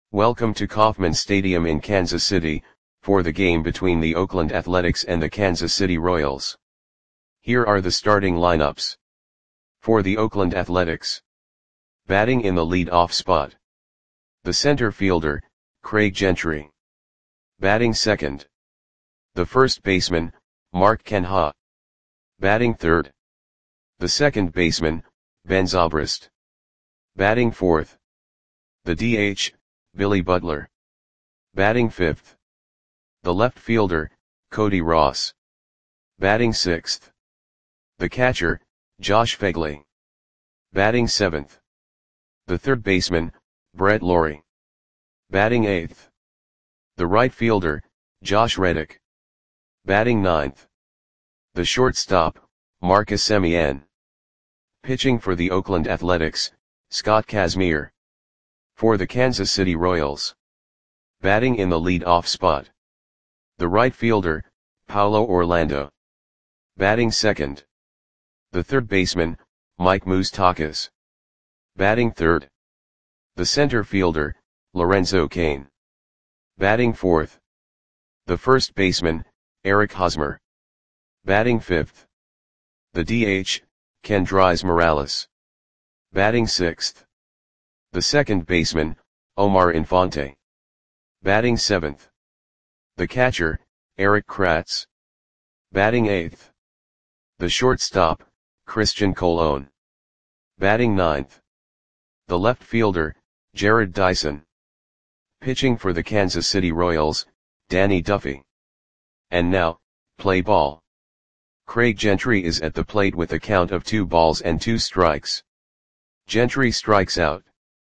Welcome to Kauffman Stadium in Kansas City, for the game between the Oakland Athletics and the Kansas City Royals. Here are the starting lineups. For the Oakland Athletics. Batting in the lead-off spot. The center fielder, Craig Gentry. Batting second. The first baseman, Mark Canha. Batting third. The second baseman, Ben Zobrist. Batting fourth. The DH, Billy Butler. Batting fifth. The left fielder, Cody Ross. Batting sixth. The catcher, Josh Phegley. Batting seventh. The third baseman, Brett Lawrie. Batting eighth. The right fielder, Josh Reddick. Batting ninth. The shortstop, Marcus Semien. Pitching for the Oakland Athletics, Scott Kazmir. For the Kansas City Royals. Batting in the lead-off spot. The right fielder, Paulo Orlando. Batting second. The third baseman, Mike Moustakas. Batting third. The center fielder, Lorenzo Cain. Batting fourth. The first baseman, Eric Hosmer. Batting fifth. The DH, Kendrys Morales. Batting sixth. The second baseman, Omar Infante. Batting seventh. The catcher, Erik Kratz. Batting eighth. The shortstop, Christian Colon. Batting ninth. The left fielder, Jarrod Dyson. Pitching for the Kansas City Royals, Danny Duffy. And now, play ball. Craig Gentry is at the plate with a count of 2 balls and 2 strikes. Gentry strikes out.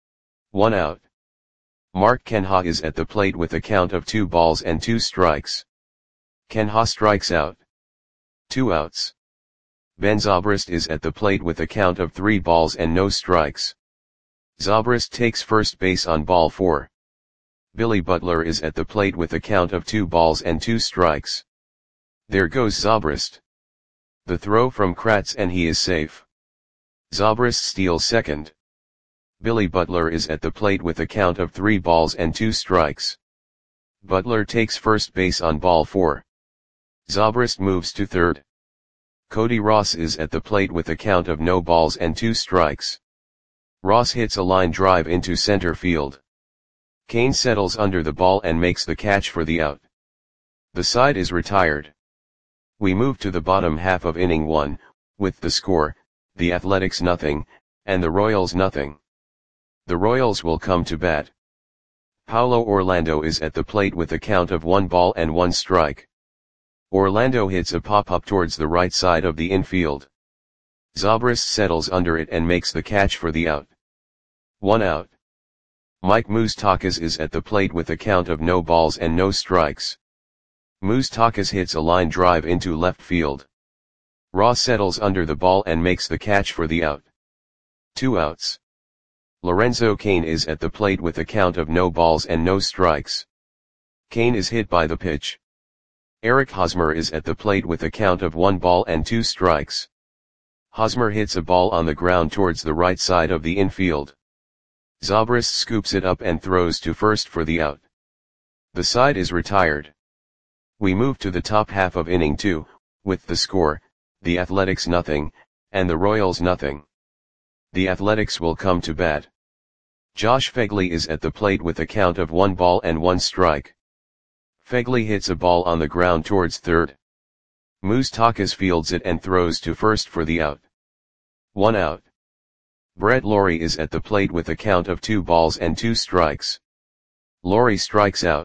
1 out. Mark Canha is at the plate with a count of 2 balls and 2 strikes. Canha strikes out. 2 outs. Ben Zobrist is at the plate with a count of 3 balls and no strikes. Zobrist takes first base on ball 4. Billy Butler is at the plate with a count of 2 balls and 2 strikes. There goes Zobrist. The throw from Kratz and he is safe. Zobrist steals second. Billy Butler is at the plate with a count of 3 balls and 2 strikes. Butler takes first base on ball 4. Zobrist moves to third. Cody Ross is at the plate with a count of no balls and 2 strikes. Ross hits a line drive into center field. Cain settles under the ball and makes the catch for the out. The side is retired. We move to the bottom half of inning 1, with the score, the Athletics 0, and the Royals 0. The Royals will come to bat. Paulo Orlando is at the plate with a count of 1 ball and 1 strike. Orlando hits a pop-up towards the right side of the infield. Zobrist settles under it and makes the catch for the out. 1 out. Mike Moustakas is at the plate with a count of no balls and no strikes. Moustakas hits a line drive into left field. Ross settles under the ball and makes the catch for the out. 2 outs. Lorenzo Cain is at the plate with a count of no balls and no strikes. Cain is hit by the pitch. Eric Hosmer is at the plate with a count of 1 ball and 2 strikes. Hosmer hits a ball on the ground towards the right side of the infield. Zobrist scoops it up and throws to first for the out. The side is retired. We move to the top half of inning 2, with the score, the Athletics 0, and the Royals 0. The Athletics will come to bat. Josh Phegley is at the plate with a count of 1 ball and 1 strike. Phegley hits a ball on the ground towards third. Moustakas fields it and throws to first for the out. 1 out. Brett Lawrie is at the plate with a count of 2 balls and 2 strikes. Lawrie strikes out.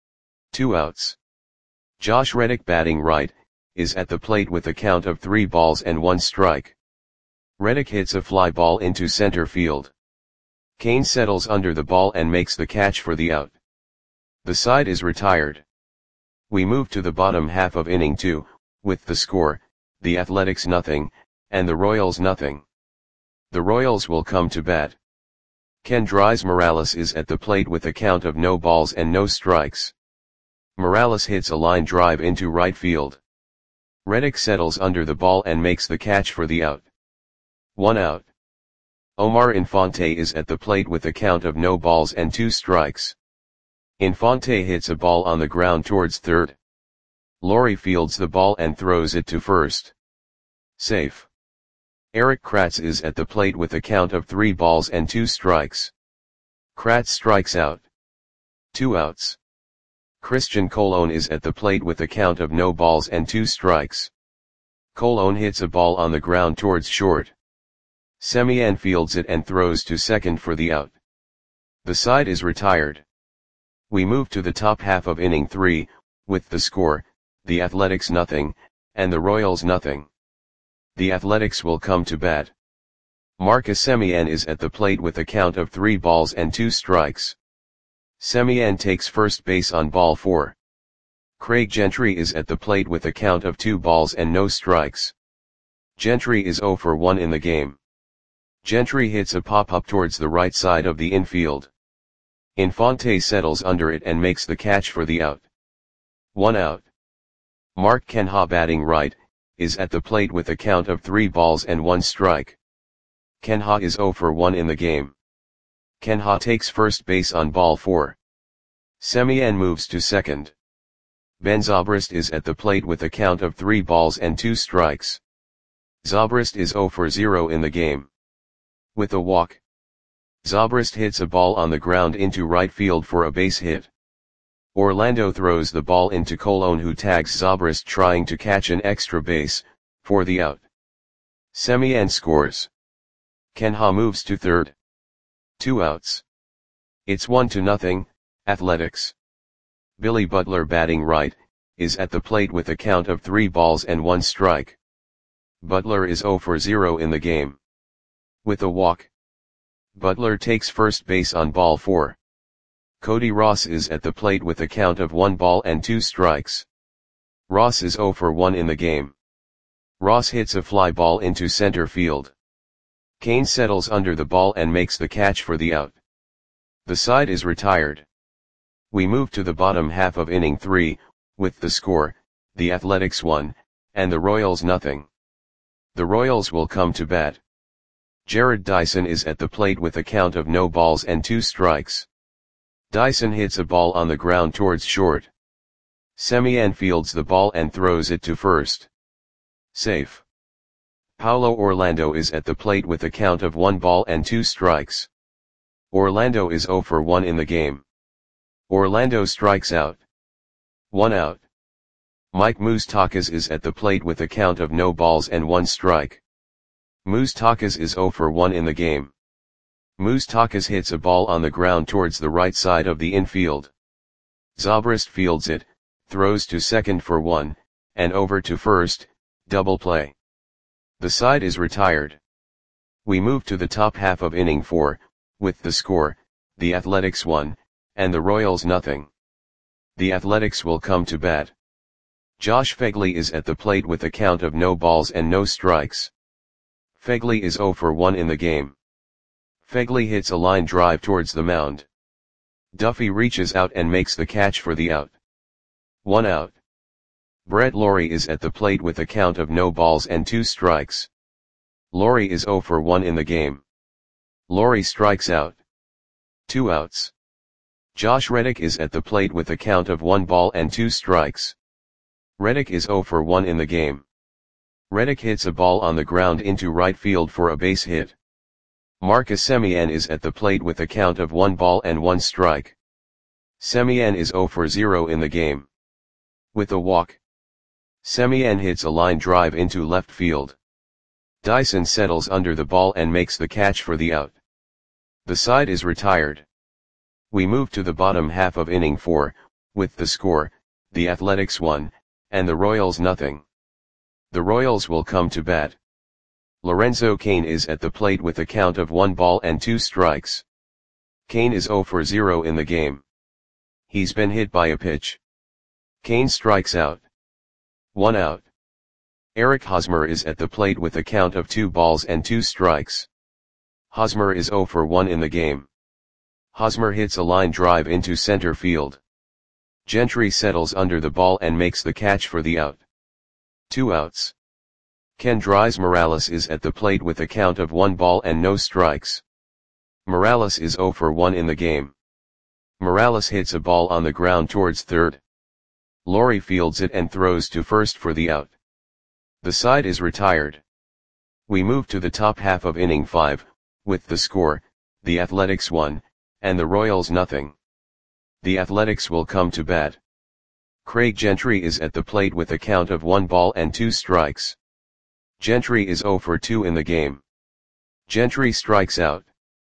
2 outs. Josh Reddick, batting right, is at the plate with a count of 3 balls and 1 strike. Reddick hits a fly ball into center field. Cain settles under the ball and makes the catch for the out. The side is retired. We move to the bottom half of inning 2, with the score, the Athletics 0, and the Royals 0. The Royals will come to bat. Kendrys Morales is at the plate with a count of no balls and no strikes. Morales hits a line drive into right field. Reddick settles under the ball and makes the catch for the out. 1 out. Omar Infante is at the plate with a count of no balls and 2 strikes. Infante hits a ball on the ground towards third. Laurie fields the ball and throws it to first. Safe. Eric Kratz is at the plate with a count of 3 balls and 2 strikes. Kratz strikes out. 2 outs. Christian Colon is at the plate with a count of no balls and 2 strikes. Colon hits a ball on the ground towards short. Semien fields it and throws to second for the out. The side is retired. We move to the top half of inning 3, with the score, the Athletics nothing, and the Royals nothing. The Athletics will come to bat. Marcus Semien is at the plate with a count of 3 balls and 2 strikes. Semien takes first base on ball 4. Craig Gentry is at the plate with a count of 2 balls and no strikes. Gentry is 0 for 1 in the game. Gentry hits a pop-up towards the right side of the infield. Infante settles under it and makes the catch for the out. 1 out. Mark Kenha, batting right, is at the plate with a count of 3 balls and 1 strike. Kenha is 0 for 1 in the game. Kenha takes first base on ball 4. Semien moves to second. Ben Zobrist is at the plate with a count of 3 balls and 2 strikes. Zobrist is 0 for 0 in the game. With a walk, Zobrist hits a ball on the ground into right field for a base hit. Orlando throws the ball into Colon, who tags Zobrist trying to catch an extra base, for the out. Semien scores. Kenha moves to third. 2 outs. It's 1-0, Athletics. Billy Butler, batting right, is at the plate with a count of 3 balls and 1 strike. Butler is 0 for 0 in the game. With a walk, Butler takes first base on ball 4. Cody Ross is at the plate with a count of 1 ball and 2 strikes. Ross is 0 for 1 in the game. Ross hits a fly ball into center field. Kane settles under the ball and makes the catch for the out. The side is retired. We move to the bottom half of inning 3, with the score, the Athletics 1, and the Royals nothing. The Royals will come to bat. Jared Dyson is at the plate with a count of no balls and 2 strikes. Dyson hits a ball on the ground towards short. Semien fields the ball and throws it to first. Safe. Paulo Orlando is at the plate with a count of 1 ball and 2 strikes. Orlando is 0 for 1 in the game. Orlando strikes out. 1 out. Mike Moustakas is at the plate with a count of no balls and 1 strike. Moustakas is 0 for 1 in the game. Moustakas hits a ball on the ground towards the right side of the infield. Zobrist fields it, throws to second for 1, and over to first, double play. The side is retired. We move to the top half of inning 4, with the score, the Athletics 1, and the Royals nothing. The Athletics will come to bat. Josh Phegley is at the plate with a count of no balls and no strikes. Phegley is 0 for 1 in the game. Phegley hits a line drive towards the mound. Duffy reaches out and makes the catch for the out. 1 out. Brett Lawrie is at the plate with a count of no balls and 2 strikes. Lawrie is 0 for 1 in the game. Lawrie strikes out. 2 outs. Josh Reddick is at the plate with a count of 1 ball and 2 strikes. Reddick is 0 for 1 in the game. Reddick hits a ball on the ground into right field for a base hit. Marcus Semien is at the plate with a count of 1 ball and 1 strike. Semien is 0 for 0 in the game. With a walk, Semien hits a line drive into left field. Dyson settles under the ball and makes the catch for the out. The side is retired. We move to the bottom half of inning 4, with the score, the Athletics 1, and the Royals nothing. The Royals will come to bat. Lorenzo Cain is at the plate with a count of 1 ball and 2 strikes. Cain is 0 for 0 in the game. He's been hit by a pitch. Cain strikes out. 1 out. Eric Hosmer is at the plate with a count of 2 balls and 2 strikes. Hosmer is 0 for 1 in the game. Hosmer hits a line drive into center field. Gentry settles under the ball and makes the catch for the out. 2 outs. Kendrys Morales is at the plate with a count of 1 ball and no strikes. Morales is 0 for 1 in the game. Morales hits a ball on the ground towards third. Lori fields it and throws to first for the out. The side is retired. We move to the top half of inning 5, with the score, the Athletics 1, and the Royals nothing. The Athletics will come to bat. Craig Gentry is at the plate with a count of 1 ball and 2 strikes. Gentry is 0 for 2 in the game. Gentry strikes out.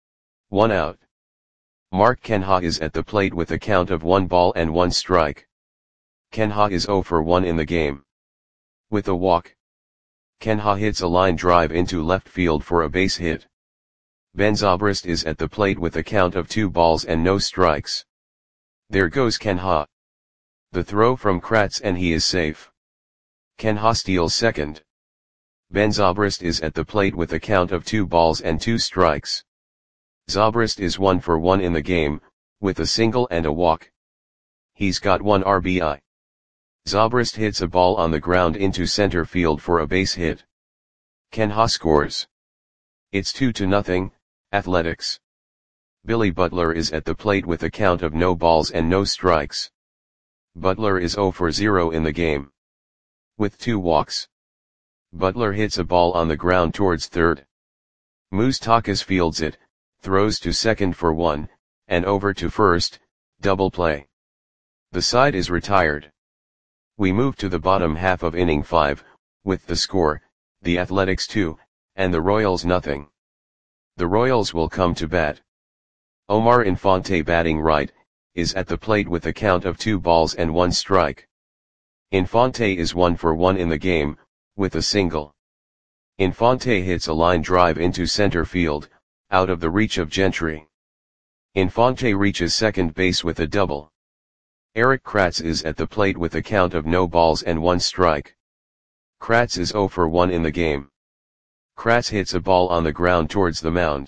1 out. Mark Kenha is at the plate with a count of 1 ball and 1 strike. Kenha is 0 for 1 in the game. With a walk, Kenha hits a line drive into left field for a base hit. Ben Zobrist is at the plate with a count of 2 balls and no strikes. There goes Kenha. The throw from Kratz and he is safe. Kenha steals second. Ben Zobrist is at the plate with a count of 2 balls and 2 strikes. Zobrist is 1 for 1 in the game, with a single and a walk. He's got 1 RBI. Zobrist hits a ball on the ground into center field for a base hit. Kenha scores. It's 2-0, Athletics. Billy Butler is at the plate with a count of no balls and no strikes. Butler is 0 for 0 in the game. With 2 walks, Butler hits a ball on the ground towards third. Moustakas fields it, throws to second for 1, and over to first, double play. The side is retired. We move to the bottom half of inning 5, with the score, the Athletics 2, and the Royals nothing. The Royals will come to bat. Omar Infante batting right, is at the plate with a count of 2 balls and 1 strike. Infante is 1 for 1 in the game, with a single. Infante hits a line drive into center field, out of the reach of Gentry. Infante reaches second base with a double. Eric Kratz is at the plate with a count of no balls and 1 strike. Kratz is 0 for 1 in the game. Kratz hits a ball on the ground towards the mound.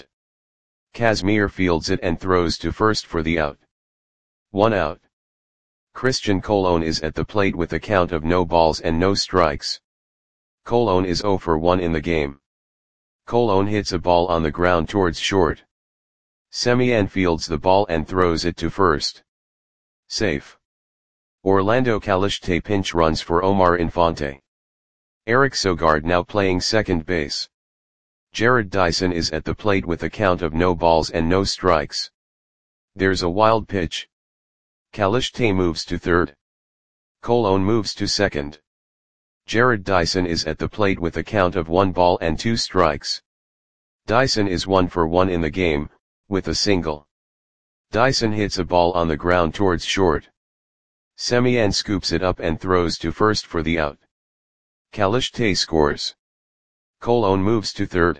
Kazmir fields it and throws to first for the out. 1 out. Christian Colon is at the plate with a count of no balls and no strikes. Colon is 0 for 1 in the game. Colon hits a ball on the ground towards short. Semien fields the ball and throws it to first. Safe. Orlando Calixte pinch runs for Omar Infante. Eric Sogard now playing second base. Jared Dyson is at the plate with a count of no balls and no strikes. There's a wild pitch. Calixte moves to third. Colon moves to second. Jared Dyson is at the plate with a count of 1 ball and 2 strikes. Dyson is 1 for 1 in the game, with a single. Dyson hits a ball on the ground towards short. Semien scoops it up and throws to first for the out. Calixte scores. Colon moves to third.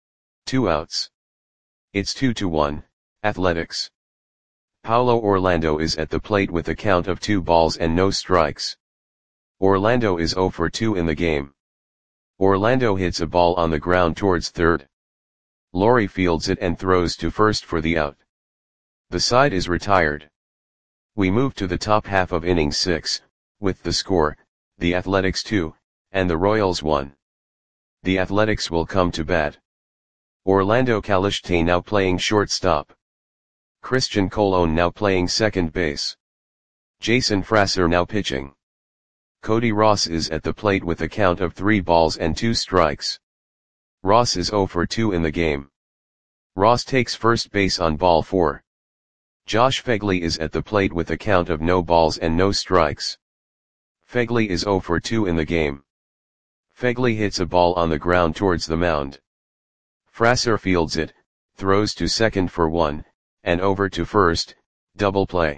2 outs. It's 2-1, Athletics. Paulo Orlando is at the plate with a count of 2 balls and no strikes. Orlando is 0 for 2 in the game. Orlando hits a ball on the ground towards third. Lori fields it and throws to first for the out. The side is retired. We move to the top half of inning 6, with the score, the Athletics 2, and the Royals 1. The Athletics will come to bat. Orlando Calixte now playing shortstop. Christian Colon now playing second base. Jason Frasser now pitching. Cody Ross is at the plate with a count of 3 balls and 2 strikes. Ross is 0 for 2 in the game. Ross takes first base on ball 4. Josh Phegley is at the plate with a count of no balls and no strikes. Phegley is 0 for 2 in the game. Phegley hits a ball on the ground towards the mound. Frasser fields it, throws to second for 1, and over to first, double play.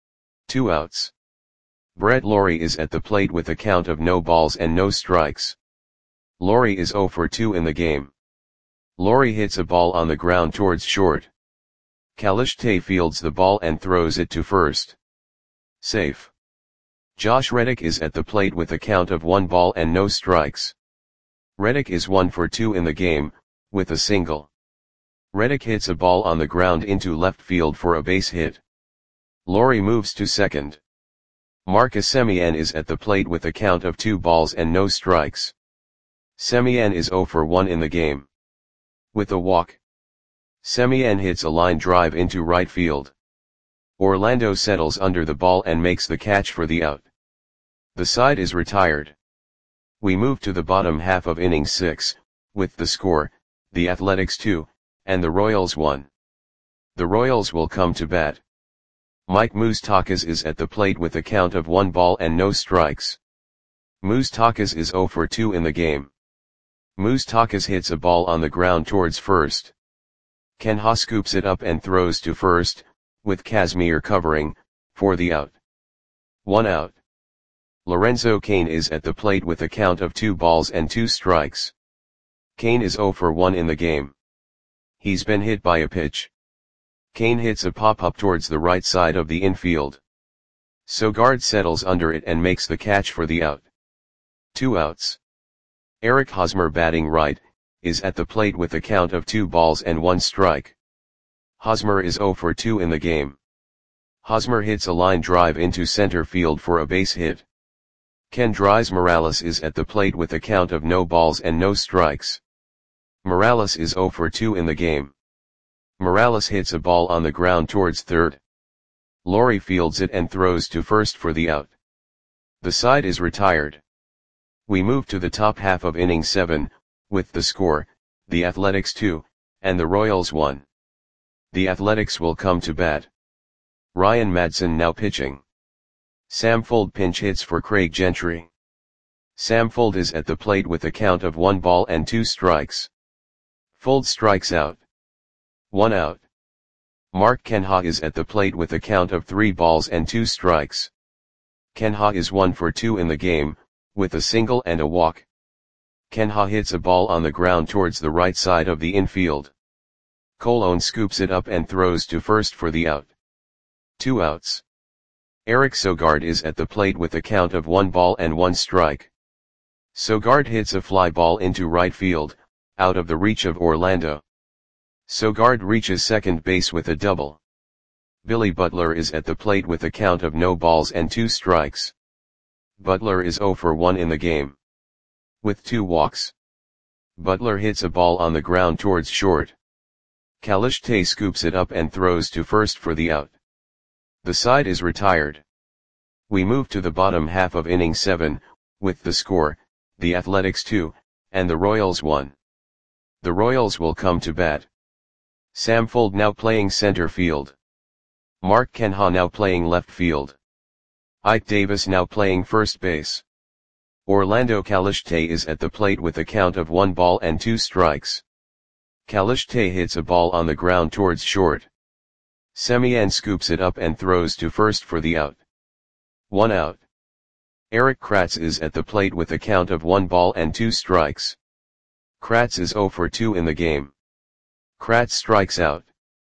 2 outs. Brett Lawrie is at the plate with a count of no balls and no strikes. Lawrie is 0 for 2 in the game. Lawrie hits a ball on the ground towards short. Calixte fields the ball and throws it to first. Safe. Josh Reddick is at the plate with a count of 1 ball and no strikes. Reddick is 1 for 2 in the game, with a single. Reddick hits a ball on the ground into left field for a base hit. Lawrie moves to second. Marcus Semien is at the plate with a count of 2 balls and no strikes. Semien is 0 for 1 in the game. With a walk, Semien hits a line drive into right field. Orlando settles under the ball and makes the catch for the out. The side is retired. We move to the bottom half of inning 6, with the score, the Athletics 2, and the Royals 1. The Royals will come to bat. Mike Moustakas is at the plate with a count of 1 ball and no strikes. Moustakas is 0 for 2 in the game. Moustakas hits a ball on the ground towards first. Kenha scoops it up and throws to first, with Kazmir covering, for the out. 1 out. Lorenzo Cain is at the plate with a count of 2 balls and 2 strikes. Cain is 0 for 1 in the game. He's been hit by a pitch. Cain hits a pop-up towards the right side of the infield. Sogard settles under it and makes the catch for the out. 2 outs. Eric Hosmer, batting right, is at the plate with a count of 2 balls and 1 strike. Hosmer is 0 for 2 in the game. Hosmer hits a line drive into center field for a base hit. Kendrys Morales is at the plate with a count of no balls and no strikes. Morales is 0 for 2 in the game. Morales hits a ball on the ground towards third. Laurie fields it and throws to first for the out. The side is retired. We move to the top half of inning 7, with the score, the Athletics 2, and the Royals 1. The Athletics will come to bat. Ryan Madsen now pitching. Sam Fuld pinch hits for Craig Gentry. Sam Fuld is at the plate with a count of 1 ball and 2 strikes. Fuld strikes out. 1 out. Mark Kenha is at the plate with a count of 3 balls and 2 strikes. Kenha is 1 for 2 in the game, with a single and a walk. Kenha hits a ball on the ground towards the right side of the infield. Colon scoops it up and throws to first for the out. 2 outs. Eric Sogard is at the plate with a count of 1 ball and 1 strike. Sogard hits a fly ball into right field, out of the reach of Orlando. Sogard reaches second base with a double. Billy Butler is at the plate with a count of no balls and 2 strikes. Butler is 0 for 1 in the game. With 2 walks. Butler hits a ball on the ground towards short. Kalish Tay scoops it up and throws to first for the out. The side is retired. We move to the bottom half of inning 7, with the score, the Athletics 2, and the Royals 1. The Royals will come to bat. Sam Fuld now playing center field. Mark Kenha now playing left field. Ike Davis now playing first base. Orlando Kalishte is at the plate with a count of 1 ball and 2 strikes. Kalishte hits a ball on the ground towards short. Semien scoops it up and throws to first for the out. 1 out. Eric Kratz is at the plate with a count of 1 ball and 2 strikes. Kratz is 0 for 2 in the game. Kratz strikes out.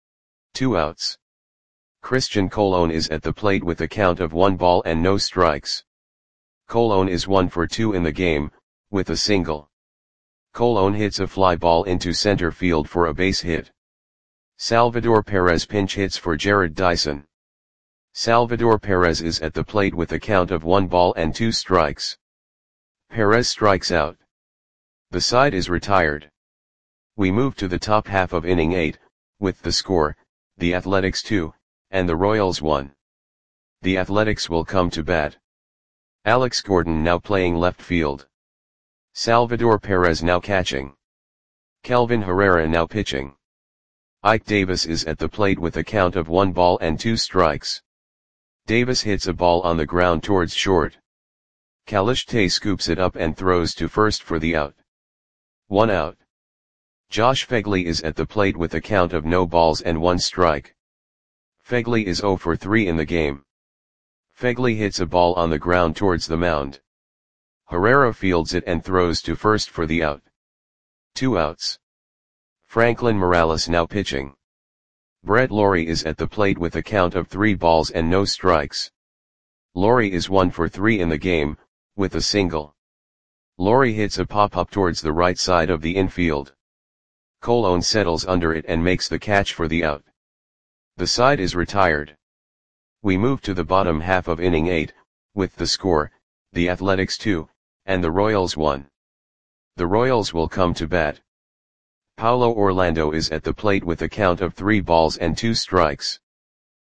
2 outs. Christian Colon is at the plate with a count of 1 ball and no strikes. Colon is 1 for 2 in the game, with a single. Colon hits a fly ball into center field for a base hit. Salvador Perez pinch hits for Jared Dyson. Salvador Perez is at the plate with a count of 1 ball and 2 strikes. Perez strikes out. The side is retired. We move to the top half of inning 8, with the score, the Athletics 2, and the Royals 1. The Athletics will come to bat. Alex Gordon now playing left field. Salvador Perez now catching. Kelvin Herrera now pitching. Ike Davis is at the plate with a count of 1 ball and 2 strikes. Davis hits a ball on the ground towards short. Kalishte scoops it up and throws to first for the out. 1 out. Josh Phegley is at the plate with a count of no balls and 1 strike. Phegley is 0 for 3 in the game. Phegley hits a ball on the ground towards the mound. Herrera fields it and throws to first for the out. 2 outs. Franklin Morales now pitching. Brett Laurie is at the plate with a count of 3 balls and no strikes. Laurie is 1 for 3 in the game, with a single. Laurie hits a pop-up towards the right side of the infield. Colon settles under it and makes the catch for the out. The side is retired. We move to the bottom half of inning 8, with the score, the Athletics 2, and the Royals 1. The Royals will come to bat. Paulo Orlando is at the plate with a count of 3 balls and 2 strikes.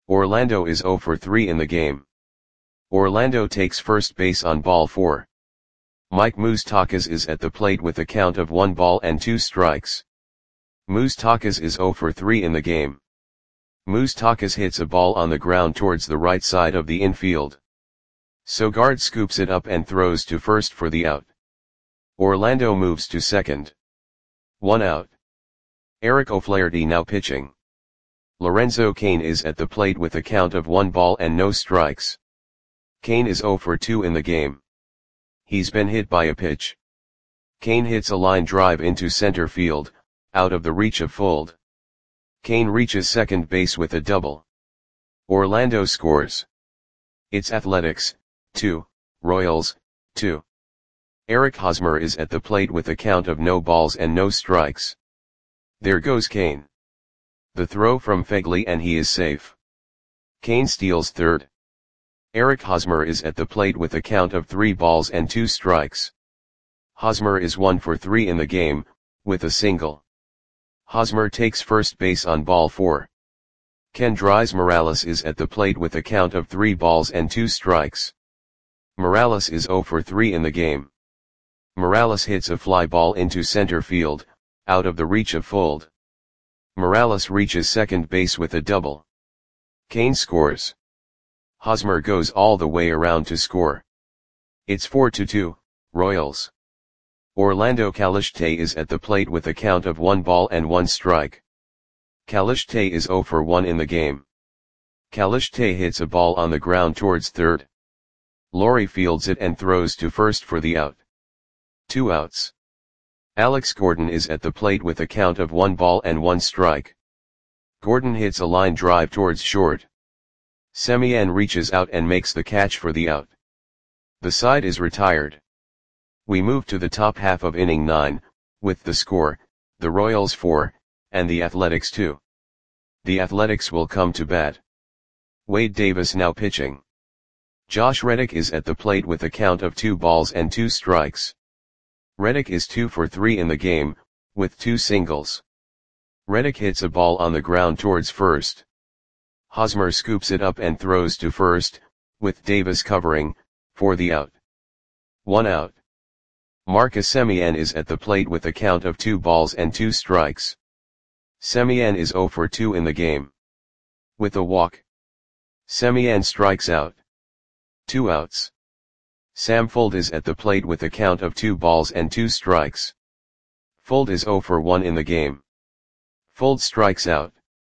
Orlando is 0 for 3 in the game. Orlando takes first base on ball 4. Mike Moustakas is at the plate with a count of 1 ball and 2 strikes. Moustakas is 0 for 3 in the game. Moustakas hits a ball on the ground towards the right side of the infield. Sogard scoops it up and throws to first for the out. Orlando moves to second. 1 out. Eric O'Flaherty now pitching. Lorenzo Cain is at the plate with a count of 1 ball and no strikes. Cain is 0 for 2 in the game. He's been hit by a pitch. Cain hits a line drive into center field, out of the reach of Fuld. Cain reaches second base with a double. Orlando scores. It's Athletics, 2, Royals, 2. Eric Hosmer is at the plate with a count of no balls and no strikes. There goes Cain. The throw from Fegley and he is safe. Cain steals third. Eric Hosmer is at the plate with a count of 3 balls and 2 strikes. Hosmer is 1 for 3 in the game, with a single. Hosmer takes first base on ball 4. Kendrys Morales is at the plate with a count of 3 balls and 2 strikes. Morales is 0 for 3 in the game. Morales hits a fly ball into center field, out of the reach of Fuld. Morales reaches second base with a double. Cain scores. Hosmer goes all the way around to score. It's 4-2, Royals. Orlando Calixte is at the plate with a count of 1 ball and 1 strike. Calixte is 0 for 1 in the game. Calixte hits a ball on the ground towards third. Laurie fields it and throws to first for the out. 2 outs. Alex Gordon is at the plate with a count of 1 ball and 1 strike. Gordon hits a line drive towards short. Semien reaches out and makes the catch for the out. The side is retired. We move to the top half of inning 9, with the score, the Royals 4, and the Athletics 2. The Athletics will come to bat. Wade Davis now pitching. Josh Reddick is at the plate with a count of 2 balls and 2 strikes. Reddick is 2 for 3 in the game, with 2 singles. Reddick hits a ball on the ground towards first. Hosmer scoops it up and throws to first, with Davis covering, for the out. 1 out. Marcus Semien is at the plate with a count of 2 balls and 2 strikes. Semien is 0 for 2 in the game. With a walk. Semien strikes out. 2 outs. Sam Fuld is at the plate with a count of 2 balls and 2 strikes. Fuld is 0 for 1 in the game. Fuld strikes out.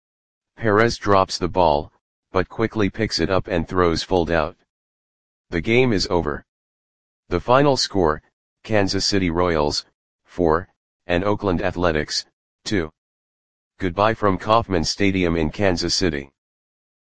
Perez drops the ball, but quickly picks it up and throws Fuld out. The game is over. The final score, Kansas City Royals, 4, and Oakland Athletics, 2. Goodbye from Kauffman Stadium in Kansas City.